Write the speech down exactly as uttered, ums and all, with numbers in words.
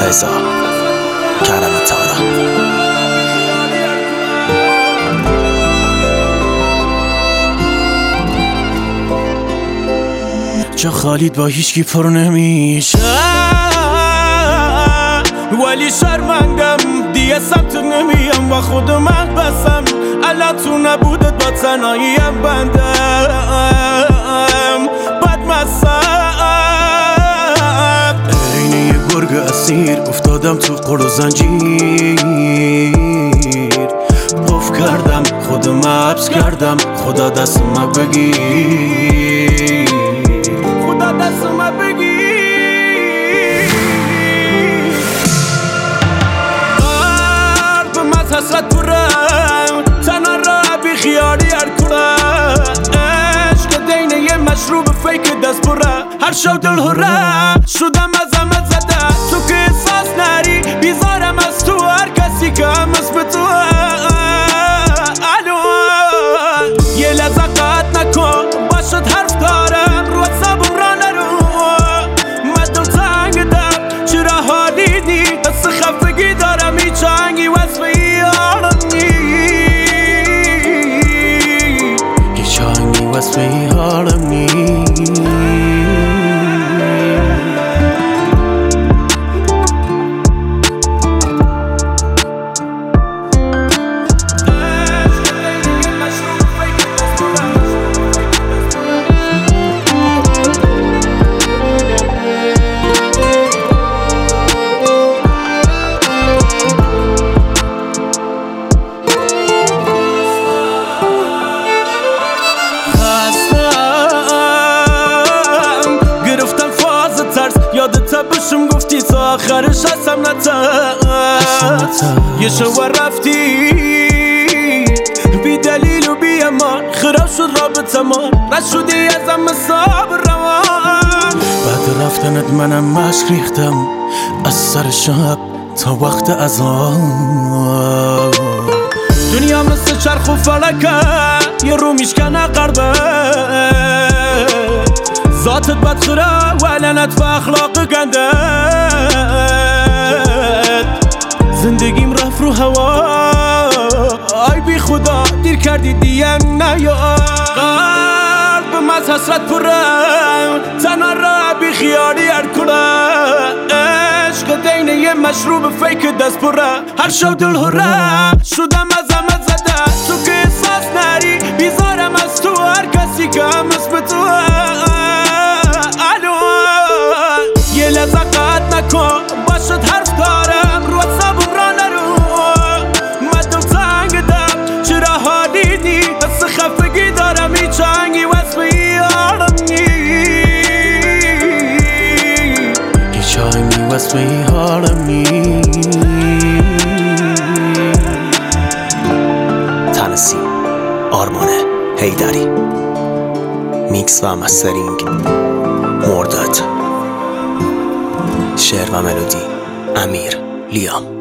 رضا کرم تارا. جا خالید با هیچکی پر نمیشه، ولی شرمندم دیگه سمت نمیم با خودم بسم. الان تو نبودت با تنهاییم بندم بدمستم. عین یه گرگ اسیر افتادم تو قل و زنجیر، قف کردم خودم حبس کردم. خدا دست ما بگیر، خدا دست ما بگیر. حسرت پرم تنها را بی خیالی هر کنه، عشق دینه یه مشروب فیک دست پره. هر شو دل هره شدم از همه زده، تو که احساس نری بیزارم از تو. هر کسی که هم اسم تو الو یه لحظه قطع نکن باشد حرف دارم رو حسابم را نرو. من دل تنگ دم چرا حالی نی حس خفگی دارم هیچ آهنگی وصفی was way hard on me. یادت بشم گفتی تا آخرش هستم نترس. یه شو رفتی بی دلیل و بی امان، خراب شد رابطه ما نشدی ازم حساب روان. بعد رفتنت منم مشک ریختم از سر شب تا وقت اذان. دنیا مثل چرخ و فلکه یه رو میشکنه قربه، ذاتت بدخره و لعنت به اخلاق گندت. زندگیم رفت رو هوا آی بی خدا دیر کردی دیگه نیا. قلبم از حسرت پرم تنها را بی خیالی هر کنه، عشق دینه یه مشروب فیک دست پره. هر شو دل هره شدم از همه زده، تو که احساس نری بیزارم از تو. هر کسی که هم اسم تو یه لحظه قطع نکن باشد حرف دارم رو حسابم را نرو. من دل تنگ دم چرا حالی نی حس خفگی دارم هیچ آهنگی وصفی آرم نی. هیچ آهنگی وصفی آرم نی. تنسی آرمانه هیدری، میکس و مسترینگ مرداد، شعر و ملودی امیر لیام.